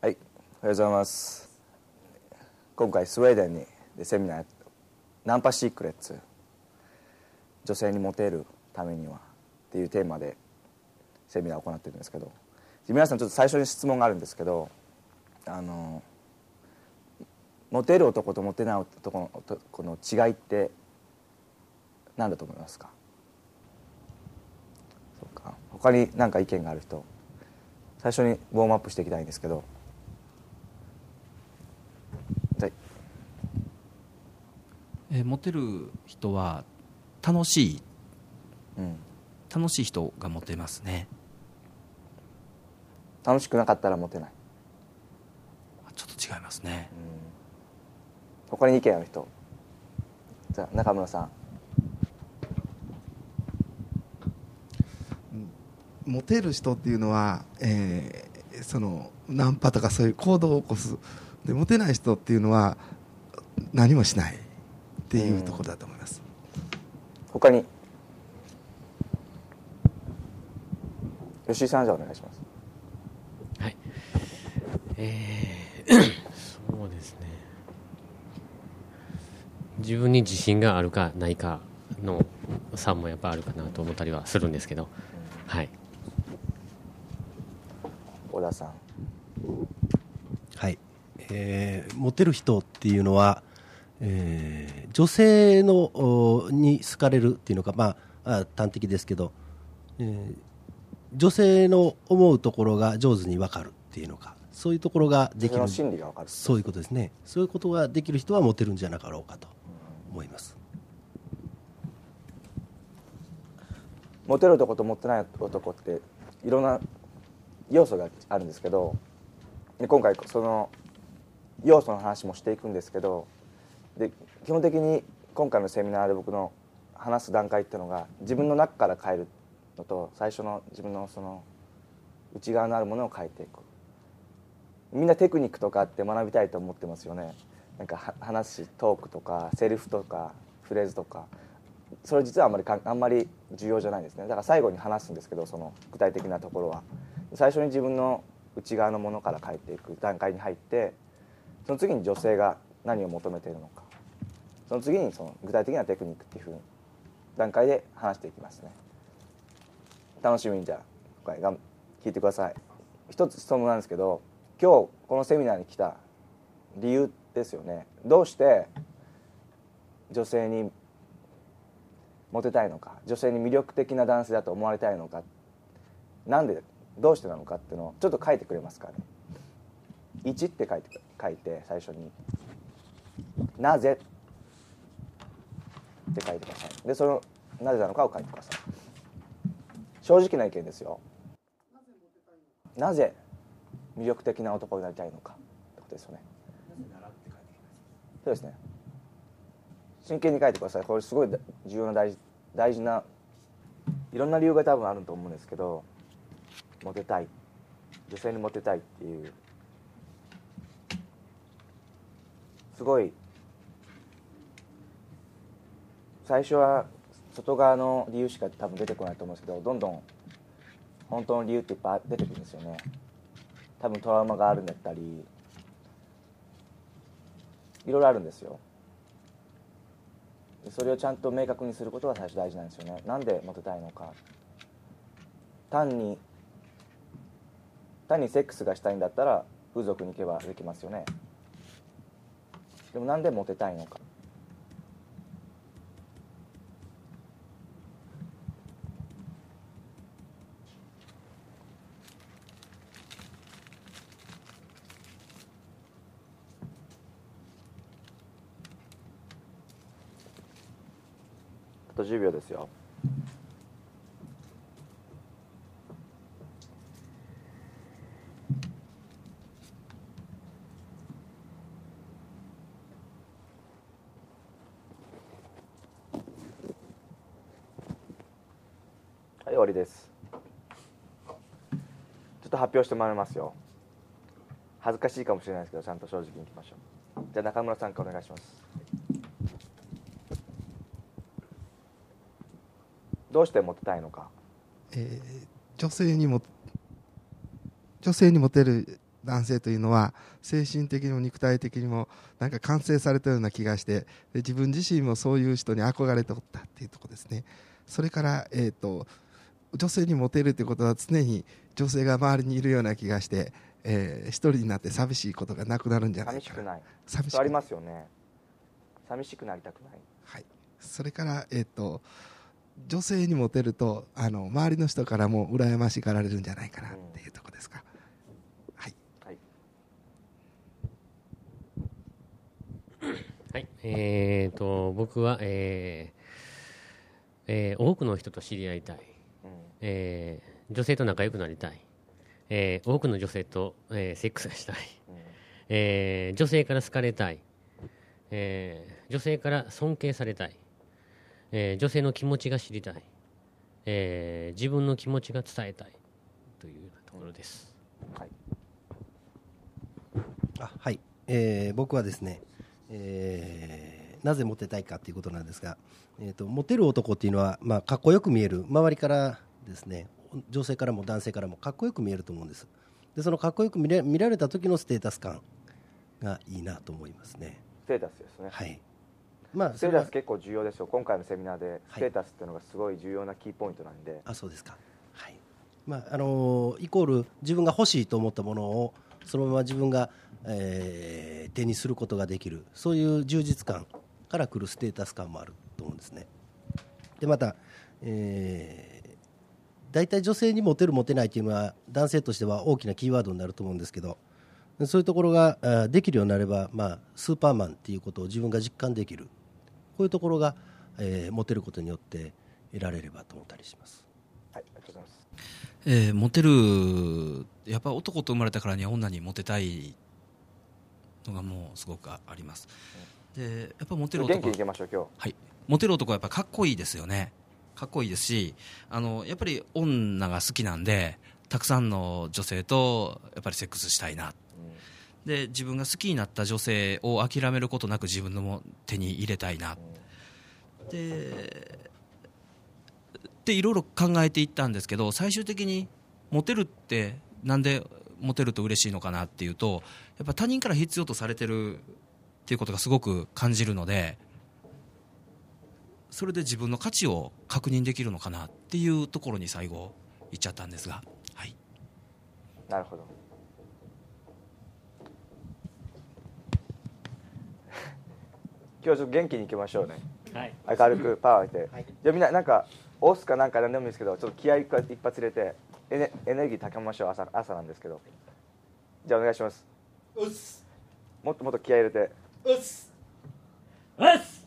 はい、おはようございます。今回スウェーデンでセミナー、ナンパシークレッツ、女性にモテるためにはっていうテーマでセミナーを行っているんですけど、皆さんちょっと最初に質問があるんですけど、モテる男とモテない男のこの違いって何だと思いますか？そうか、他に何か意見がある人、最初にウォームアップしていきたいんですけど。 モテる人は楽しい、楽しい人がモテますね。 楽しくなかったらモテない。 ちょっと違いますね。 他に意見ある人。じゃあ中村さん。 モテる人っていうのは、そのナンパとかそういう行動を起こす。でモテない人っていうのは何もしないっていうところだと思います。 他に吉井さん、じゃあお願いします。 はい、そうですね、自分に自信があるかないかの差もやっぱあるかなと思ったりはするんですけど、はい。 小田さん。 はい、モテる人っていうのは、女性のに好かれるっていうのが、端的ですけど、女性の思うところが上手に分かるっていうのか、そういうところができる、 女性の心理が分かる、 そういうことですね。そういうことができる人はモテるんじゃなかろうかと思います。 モテる男とモテない男っていろんな要素があるんですけど、今回その要素の話もしていくんですけど、で基本的に今回のセミナーで僕の話す段階っていうのが、自分の中から変えるのと、最初の自分のその内側のあるものを変えていく。みんなテクニックとかって学びたいと思ってますよね。なんか話、トークとかセリフとかフレーズとか、それ実はあんまり重要じゃないですね。だから最後に話すんですけど、その具体的なところは最初に自分の内側のものから変えていく段階に入って、その次に女性が何を求めているのか、その次にその具体的なテクニックっていうふうに段階で話していきますね。楽しみにじゃあ今回聞いてください。一つ質問なんですけど、今日このセミナーに来た理由ですよね。どうして女性にモテたいのか、女性に魅力的な男性だと思われたいのか、なんでどうしてなのかっていうのをちょっと書いてくれますかね。1って書いて最初になぜって書いてください。でそのなぜなのかを書いてください。正直な意見ですよ。なぜ魅力的な男になりたいのかってことですよね。そうですね。真剣に書いてください。これすごい重要な大事ないろんな理由が多分あると思うんですけど、モテたい、女性にモテたいっていうすごい最初は外側の理由しか多分出てこないと思うんですけど、どんどん本当の理由っていっぱい出てくるんですよね。多分トラウマがあるんだったりいろいろあるんですよ。それをちゃんと明確にすることが最初大事なんですよね。なんでモテたいのか。単にセックスがしたいんだったら風俗に行けばできますよね。でもなんでモテたいのか。あと10秒ですよ。はい、終わりです。ちょっと発表してもらいますよ。恥ずかしいかもしれないですけど、ちゃんと正直にいきましょう。じゃあ中村さんからお願いします。どうしてモテたいのか。 女性にモテる男性というのは精神的にも肉体的にもなんか完成されたような気がして、で自分自身もそういう人に憧れておったっていうところですね。それから、女性にモテるということは常に女性が周りにいるような気がして、一人になって寂しいことがなくなるんじゃないかな。 寂しくない。 寂しくない。 ありますよね。寂しくなりたくない。 はい。それから、女性にモテると周りの人からも羨ましがられるんじゃないかなっていうところですか。はい。 はい。 はい、僕は、多くの人と知り合いたい、女性と仲良くなりたい、多くの女性と、セックスしたい、女性から好かれたい、女性から尊敬されたい、女性の気持ちが知りたい、自分の気持ちが伝えたいというようなところです。 はい。 はい、僕はですね、なぜモテたいかということなんですが、モテる男っていうのは、かっこよく見える、周りからですね、女性からも男性からもかっこよく見えると思うんです。でそのかっこよく見られた時のステータス感がいいなと思いますね。 ステータスですね。 はい。 ステータス結構重要ですよ。今回のセミナーでステータスっていうのがすごい重要なキーポイントなんで。 そうですか。はい。イコール自分が欲しいと思ったものをそのまま自分が、手にすることができる、そういう充実感から来るステータス感もあると思うんですね。でまた、大体女性にモテるモテないというのは男性としては大きなキーワードになると思うんですけど、そういうところができるようになれば、スーパーマンっていうことを自分が実感できる、こういうところが、モテることによって得られればと思ったりします。 はい、ありがとうございます。 モテる、やっぱ男と生まれたからには女にモテたいのがもうすごくあります。でやっぱモテる男、 元気にいきましょう今日。 はい、モテる男はやっぱかっこいいですよね。かっこいいですし、やっぱり女が好きなんで、たくさんの女性とやっぱりセックスしたいな、で自分が好きになった女性を諦めることなく自分の手に入れたいな、でいろいろ考えていったんですけど、最終的にモテるってなんでモテると嬉しいのかなっていうと、やっぱ他人から必要とされてるっていうことがすごく感じるので、それで自分の価値を確認できるのかなっていうところに最後行っちゃったんですが、はい。 なるほど。今日はちょっと元気にいきましょうね。はい。明るくパワー入れて、はい、じゃあみんななんか押すかなんか何でもいいですけど、ちょっと気合い一発入れてエネルギー高めましょう。朝なんですけど、じゃあお願いします。 うっす。 もっともっと気合い入れて。 うっす。うっす。